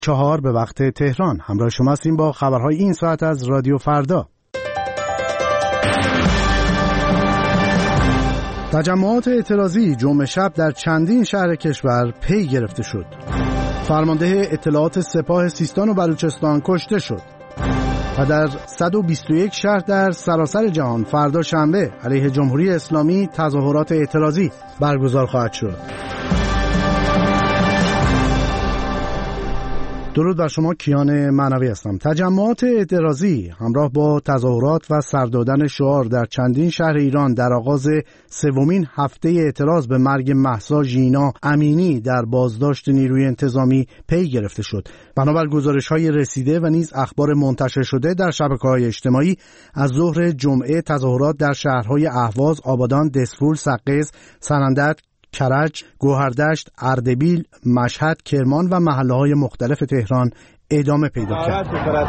4 به وقت تهران. همراه شما هستیم با خبرهای این ساعت از رادیو فردا. تجمعات اعتراضی جمعه شب در چندین شهر کشور پی گرفته شد. فرمانده اطلاعات سپاه سیستان و بلوچستان کشته شد و در 121 شهر در سراسر جهان فردا شنبه علیه جمهوری اسلامی تظاهرات اعتراضی برگزار خواهد شد. درود بر شما، کیان معنوی هستم. تجمعات اعتراضی همراه با تظاهرات و سر دادن شعار در چندین شهر ایران در آغاز سومین هفته اعتراض به مرگ مهسا ژینا امینی در بازداشت نیروی انتظامی پی گرفته شد. بنابر گزارش‌های رسیده و نیز اخبار منتشر شده در شبکه‌های اجتماعی، از ظهر جمعه تظاهرات در شهرهای اهواز، آبادان، دسفول، سقز، سنندج، کرج، گوهردشت، اردبیل، مشهد، کرمان و محله‌های مختلف تهران ادامه پیدا کرد.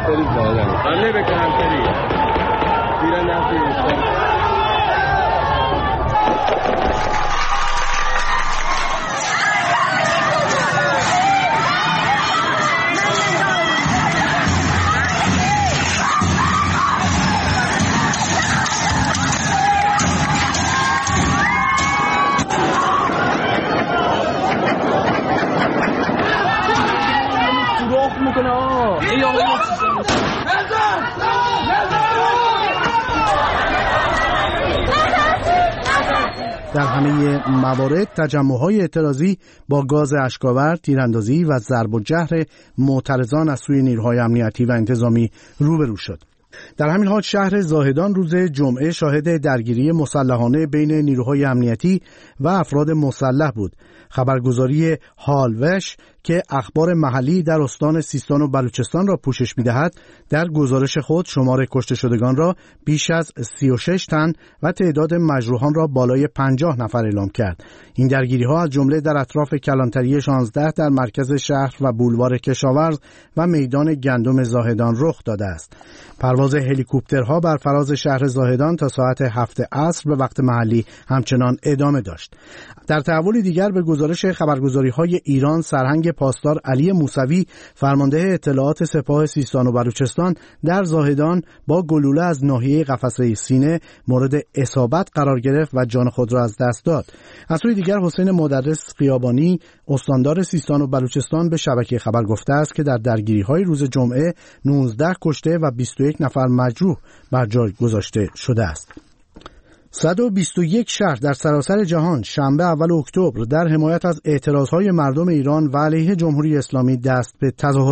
در همه موارد تجمع‌های اعتراضی با گاز اشک‌آور، تیراندازی و ضرب و جرح معترضان از سوی نیروهای امنیتی و انتظامی روبرو شد. در همین حال شهر زاهدان روز جمعه شاهد درگیری مسلحانه بین نیروهای امنیتی و افراد مسلح بود. خبرگزاری هالوش که اخبار محلی در استان سیستان و بلوچستان را پوشش می‌دهد، در گزارش خود شمار کشته شدگان را بیش از 36 تن و تعداد مجروحان را بالای 50 نفر اعلام کرد. این درگیری‌ها از جمله در اطراف کلانتری 16 در مرکز شهر و بولوار کشاورز و میدان گندم زاهدان رخ داده است. پرواز هلیکوپترها بر فراز شهر زاهدان تا ساعت 7 عصر به وقت محلی همچنان ادامه داشت. در تحول دیگر به گزارش خبرگزاری‌های ایران، سرهنگ پاسدار علی موسوی، فرمانده اطلاعات سپاه سیستان و بلوچستان، در زاهدان با گلوله از ناحیه قفسه سینه مورد اصابت قرار گرفت و جان خود را از دست داد. از سوی دیگر حسین مدرس خیابانی، استاندار سیستان و بلوچستان، به شبکه خبر گفته است که در درگیری‌های روز جمعه 19 کشته و 21 نفر مجروح بر جای گذاشته شده است. 121 شهر در سراسر جهان شنبه اول اکتبر در حمایت از اعتراضهای مردم ایران و علیه جمهوری اسلامی دست به تظاهرات